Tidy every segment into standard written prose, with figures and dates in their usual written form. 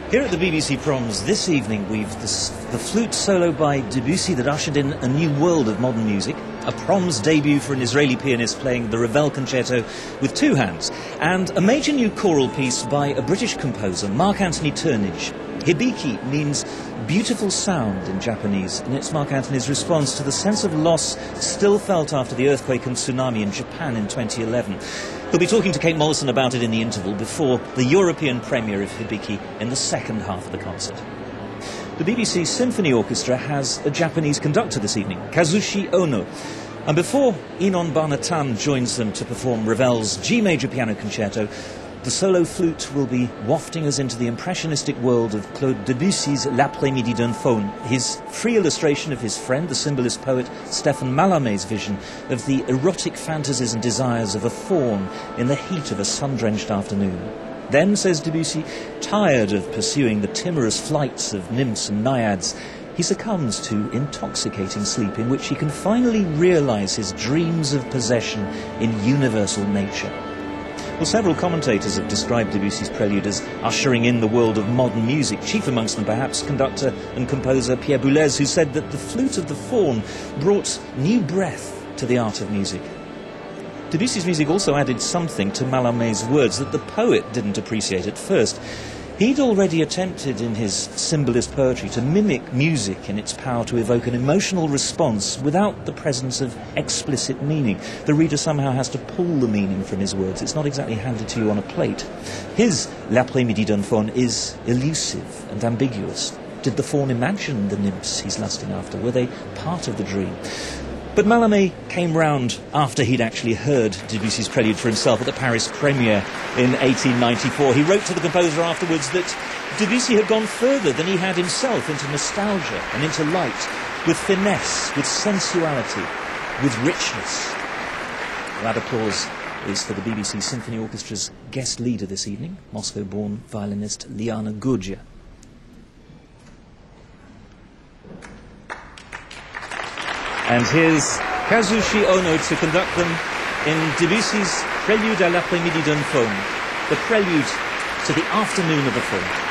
Here at the BBC Proms this evening we've the flute solo by Debussy that ushered in a new world of modern music, a Proms debut for an Israeli pianist playing the Ravel Concerto with two hands, and a major new choral piece by a British composer, Mark Anthony Turnage. Hibiki means beautiful sound in Japanese, and it's Mark Anthony's response to the sense of loss still felt after the earthquake and tsunami in Japan in 2011. He'll be talking to Kate Mollison about it in the interval before the European premiere of Hibiki in the second half of the concert. The BBC Symphony Orchestra has a Japanese conductor this evening, Kazushi Ono. And before Inon Barnatan joins them to perform Ravel's G major piano concerto, the solo flute will be wafting us into the impressionistic world of Claude Debussy's L'Après-midi d'un faune, his free illustration of his friend, the symbolist poet Stéphane Mallarmé's vision of the erotic fantasies and desires of a faun in the heat of a sun-drenched afternoon. Then, says Debussy, tired of pursuing the timorous flights of nymphs and naiads, he succumbs to intoxicating sleep in which he can finally realise his dreams of possession in universal nature. Well, several commentators have described Debussy's prelude as ushering in the world of modern music, chief amongst them perhaps conductor and composer Pierre Boulez, who said that the flute of the faun brought new breath to the art of music. Debussy's music also added something to Mallarmé's words that the poet didn't appreciate at first. He'd already attempted in his symbolist poetry to mimic music in its power to evoke an emotional response without the presence of explicit meaning. The reader somehow has to pull the meaning from his words. It's not exactly handed to you on a plate. His L'Après-midi d'un faune is elusive and ambiguous. Did the faun imagine the nymphs he's lusting after? Were they part of the dream? But Mallarmé came round after he'd actually heard Debussy's prelude for himself at the Paris premiere in 1894. He wrote to the composer afterwards that Debussy had gone further than he had himself into nostalgia and into light, with finesse, with sensuality, with richness. That applause is for the BBC Symphony Orchestra's guest leader this evening, Moscow-born violinist Liana Gurgia. And here's Kazushi Ono to conduct them in Debussy's Prélude à l'après-midi d'un faune, the prelude to the afternoon of a faun.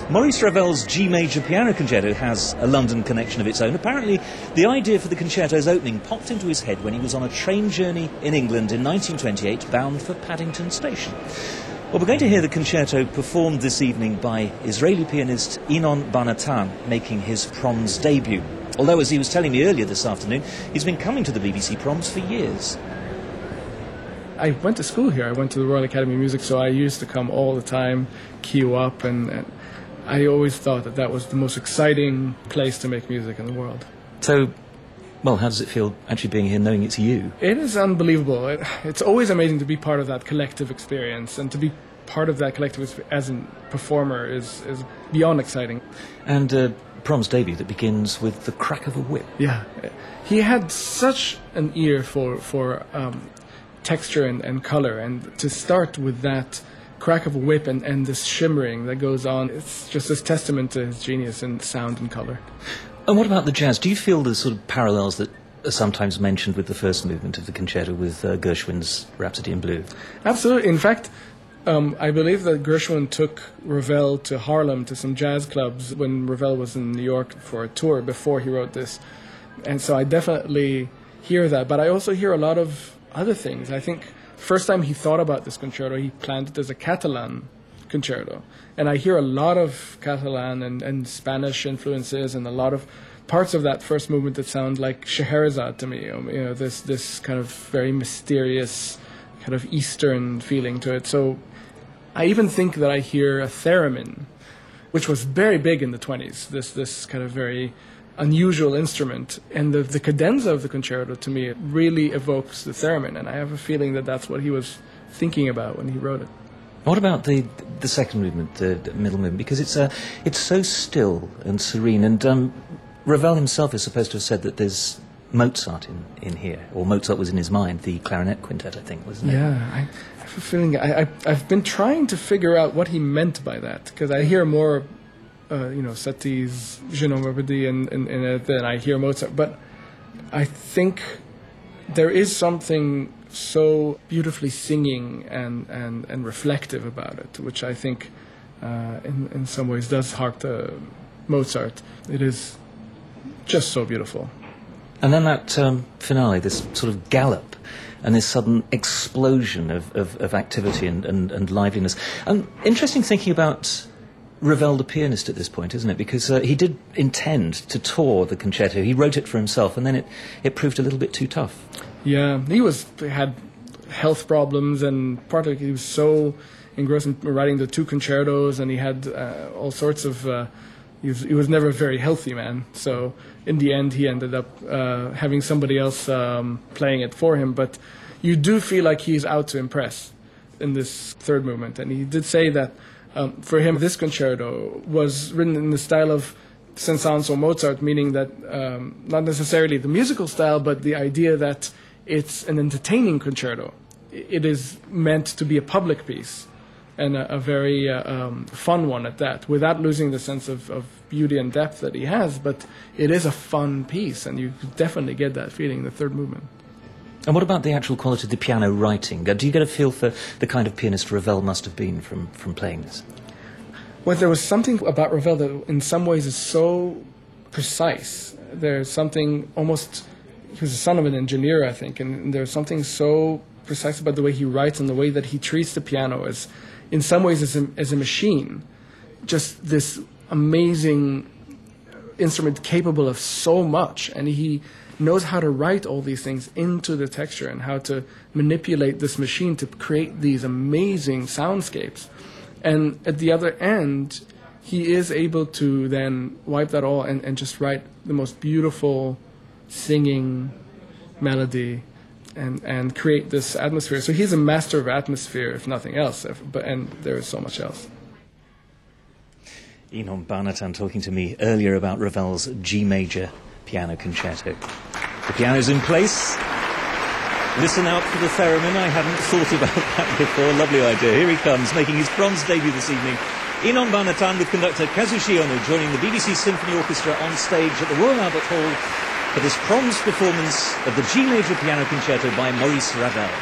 Maurice Ravel's G Major Piano Concerto has a London connection of its own. Apparently, the idea for the concerto's opening popped into his head when he was on a train journey in England in 1928, bound for Paddington Station. Well, we're going to hear the concerto performed this evening by Israeli pianist Inon Bar-Natan, making his Proms debut. Although, as he was telling me earlier this afternoon, he's been coming to the BBC Proms for years. I went to school here. I went to the Royal Academy of Music, so I used to come all the time, queue up, and I always thought that that was the most exciting place to make music in the world. So, well, how does it feel actually being here, knowing it's you? It is unbelievable. It's always amazing to be part of that collective experience, and to be part of that collective as a performer is beyond exciting. And Proms debut that begins with the crack of a whip. Yeah. He had such an ear for texture and color, and to start with that crack of a whip and this shimmering that goes on, it's just this testament to his genius in sound and color. And what about the jazz? Do you feel the sort of parallels that are sometimes mentioned with the first movement of the concerto with Gershwin's Rhapsody in Blue? Absolutely. In fact, I believe that Gershwin took Ravel to Harlem, to some jazz clubs, when Ravel was in New York for a tour before he wrote this. And so I definitely hear that. But I also hear a lot of other things. I think first time he thought about this concerto, he planned it as a Catalan concerto. And I hear a lot of Catalan and Spanish influences, and a lot of parts of that first movement that sound like Scheherazade to me. You know, this kind of very mysterious, kind of Eastern feeling to it. So I even think that I hear a theremin, which was very big in the 20s, this kind of very unusual instrument. And the cadenza of the concerto, to me, it really evokes the theremin, and I have a feeling that that's what he was thinking about when he wrote it. What about the second movement, the middle movement? Because it's so still and serene, and Ravel himself is supposed to have said that there's Mozart in here, or Mozart was in his mind, the clarinet quintet, I think, wasn't it? Yeah, I have a feeling, I've been trying to figure out what he meant by that, because I hear more Satie's Je ne m'appelle pas in it than I hear Mozart. But I think there is something so beautifully singing and reflective about it, which I think in some ways does hark to Mozart. It is just so beautiful. And then that finale, this sort of gallop, and this sudden explosion of activity and liveliness. Interesting thinking about Ravel the pianist at this point, isn't it? Because he did intend to tour the concerto. He wrote it for himself, and then it proved a little bit too tough. Yeah, he had health problems, and partly he was so engrossed in writing the two concertos, and he had all sorts of... He was never a very healthy man, so in the end he ended up having somebody else playing it for him. But you do feel like he's out to impress in this third movement, and he did say that for him, this concerto was written in the style of Saint-Saëns or Mozart, meaning that not necessarily the musical style, but the idea that it's an entertaining concerto. It is meant to be a public piece, and a very fun one at that, without losing the sense of beauty and depth that he has. But it is a fun piece, and you definitely get that feeling in the third movement. And what about the actual quality of the piano writing? Do you get a feel for the kind of pianist Ravel must have been from playing this? Well, there was something about Ravel that in some ways is so precise. There's something almost... He was the son of an engineer, I think, and there's something so precise about the way he writes and the way that he treats the piano as, in some ways, as a machine. Just this amazing instrument capable of so much, and he knows how to write all these things into the texture and how to manipulate this machine to create these amazing soundscapes. And at the other end, he is able to then wipe that all and just write the most beautiful singing melody and create this atmosphere. So he's a master of atmosphere, if nothing else, and there is so much else. Inon Bar-Natan talking to me earlier about Ravel's G Major Piano Concerto. The piano's in place. Listen out for the theremin. I hadn't thought about that before. Lovely idea. Here he comes, making his Proms debut this evening. Inon Bar-Natan with conductor Kazushi Ono joining the BBC Symphony Orchestra on stage at the Royal Albert Hall for this Proms performance of the G Major Piano Concerto by Maurice Ravel.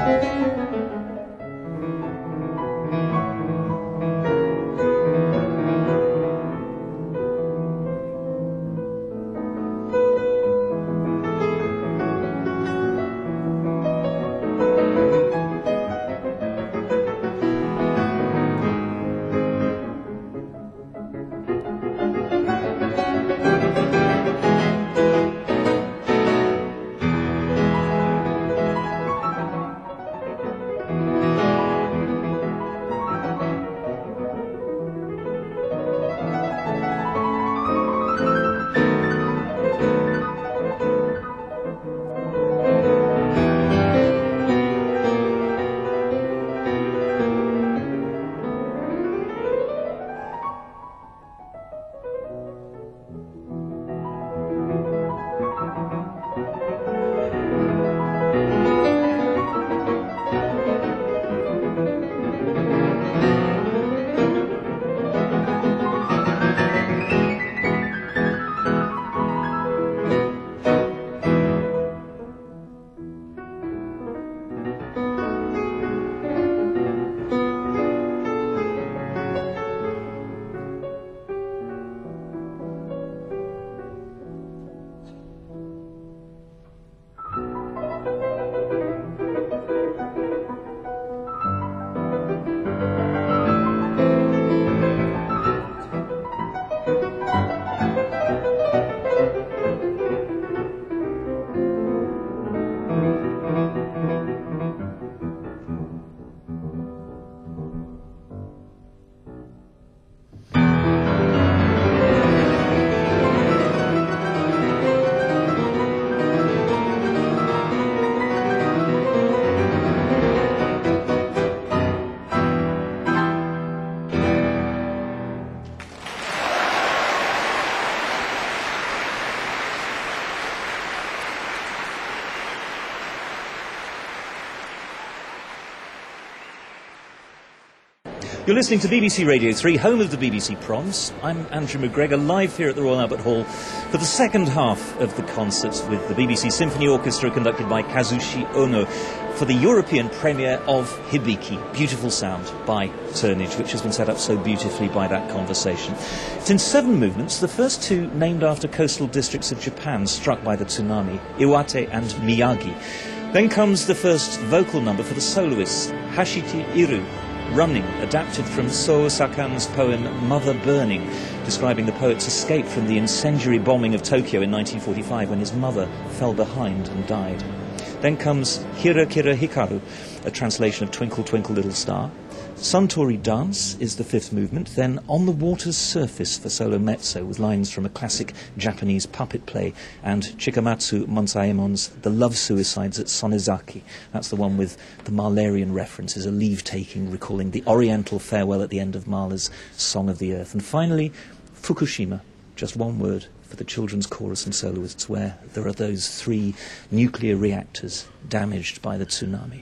You're listening to BBC Radio 3, home of the BBC Proms. I'm Andrew McGregor, live here at the Royal Albert Hall for the second half of the concert with the BBC Symphony Orchestra conducted by Kazushi Ono for the European premiere of Hibiki, Beautiful Sound by Turnage, which has been set up so beautifully by that conversation. It's in 7 movements, the first 2 named after coastal districts of Japan struck by the tsunami, Iwate and Miyagi. Then comes the first vocal number for the soloists, Hashiti Iru, Running, adapted from So Sakan's poem Mother Burning, describing the poet's escape from the incendiary bombing of Tokyo in 1945 when his mother fell behind and died. Then comes Kira Kira Hikaru, a translation of Twinkle Twinkle Little Star. Suntory Dance is the 5th movement, then On the Water's Surface for solo mezzo with lines from a classic Japanese puppet play, and Chikamatsu Monsaemon's The Love Suicides at Sonezaki. That's the one with the Mahlerian references, a leave-taking recalling the oriental farewell at the end of Mahler's Song of the Earth. And finally, Fukushima, just one word for the children's chorus and soloists, where there are those 3 nuclear reactors damaged by the tsunami.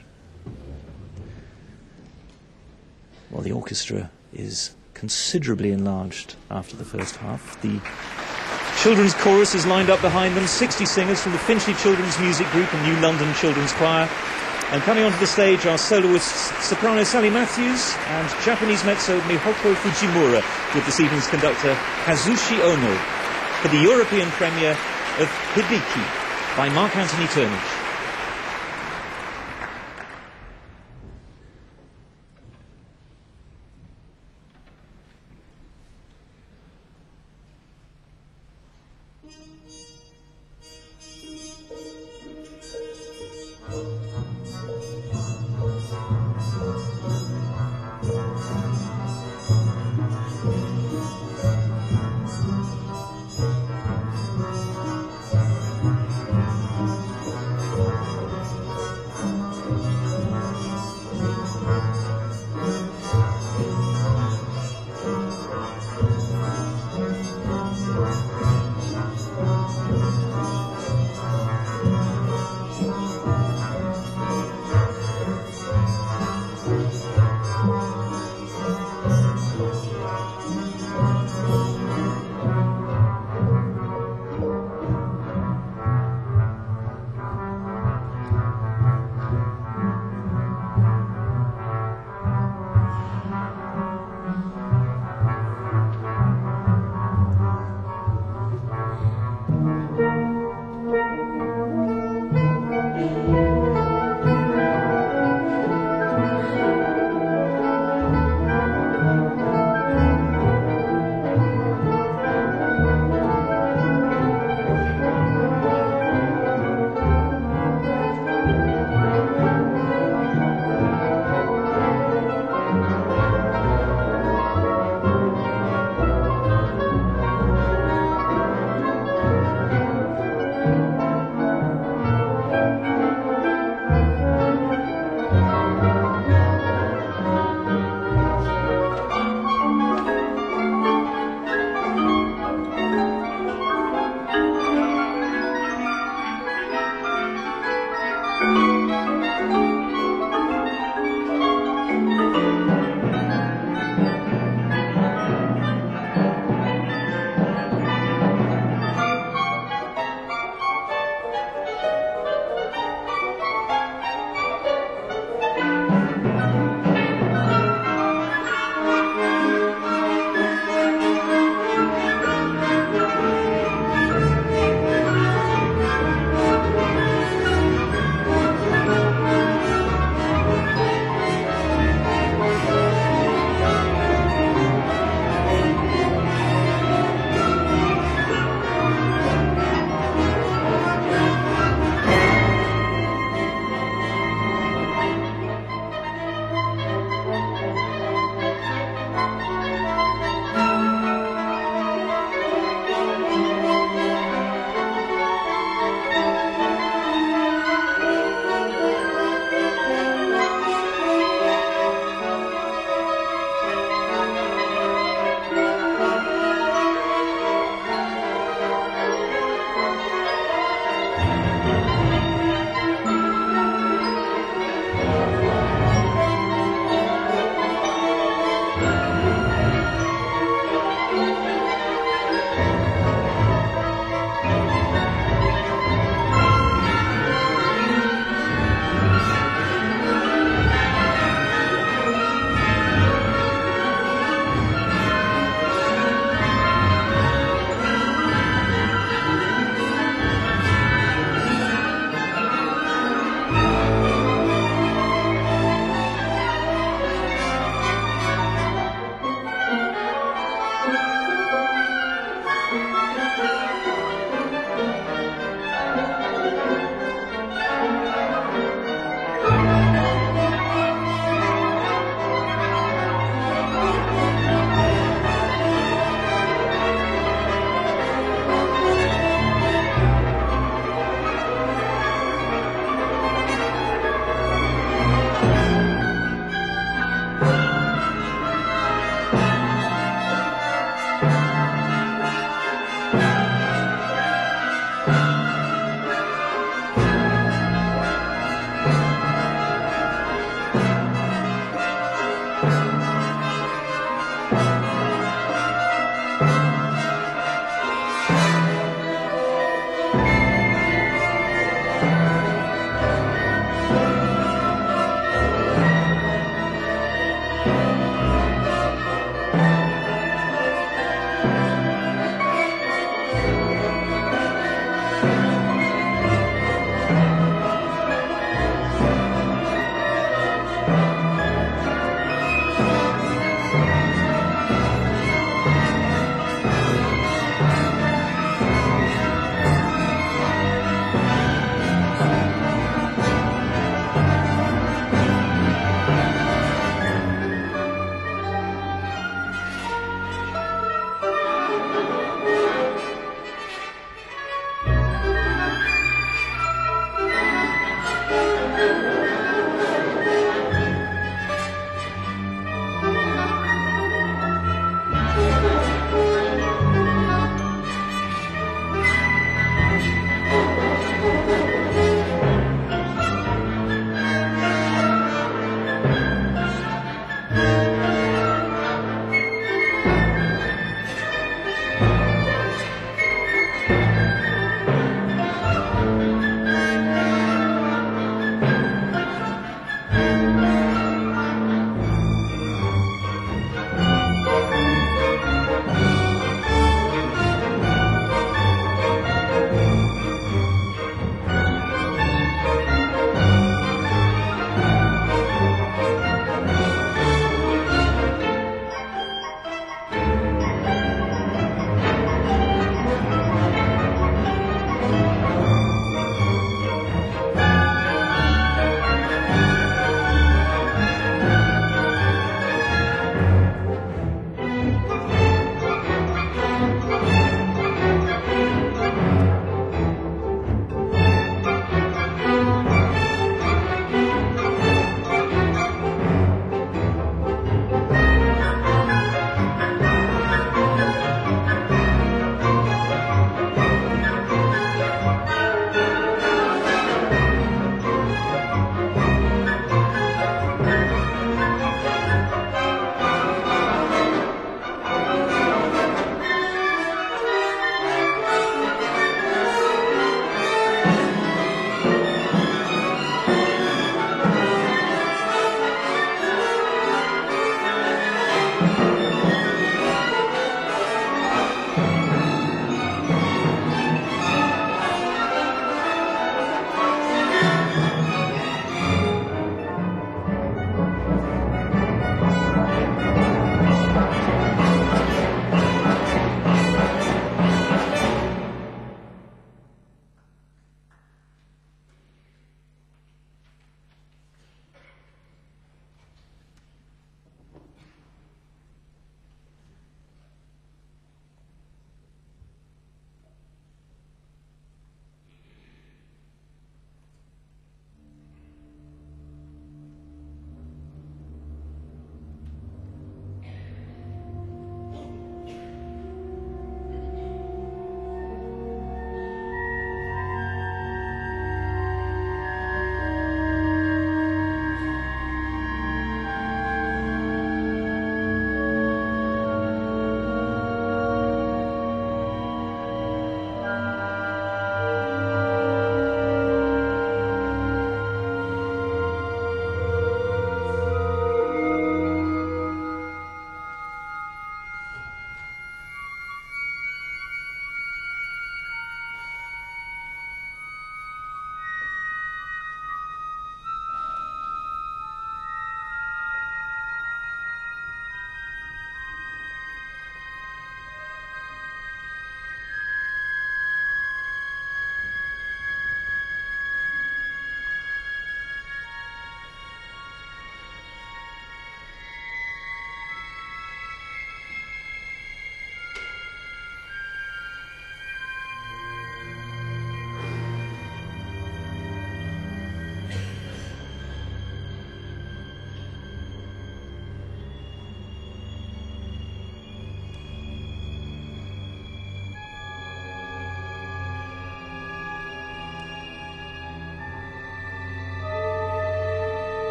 Well, the orchestra is considerably enlarged after the first half. The children's chorus is lined up behind them, 60 singers from the Finchley Children's Music Group and New London Children's Choir. And coming onto the stage are soloists soprano Sally Matthews and Japanese mezzo Mihoko Fujimura, with this evening's conductor Kazushi Ono, for the European premiere of Hibiki by Mark Anthony Turnage.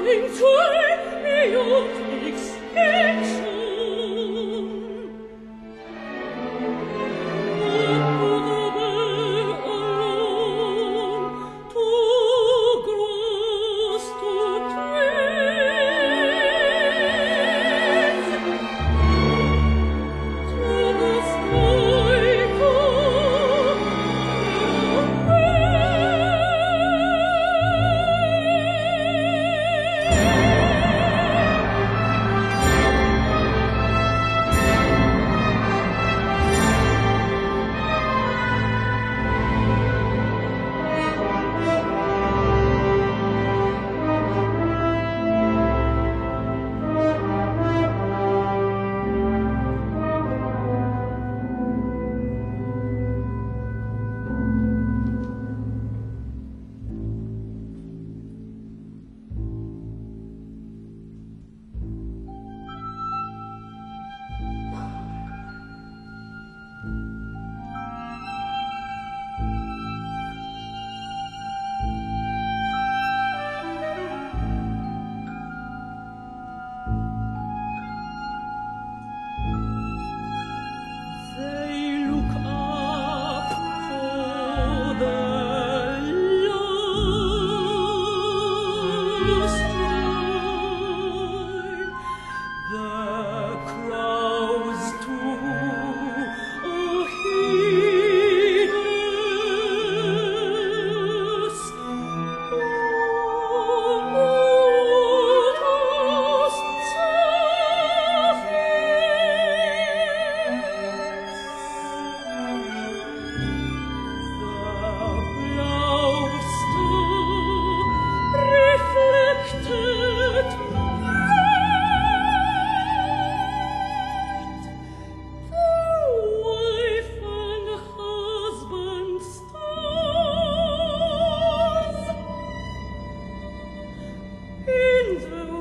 In the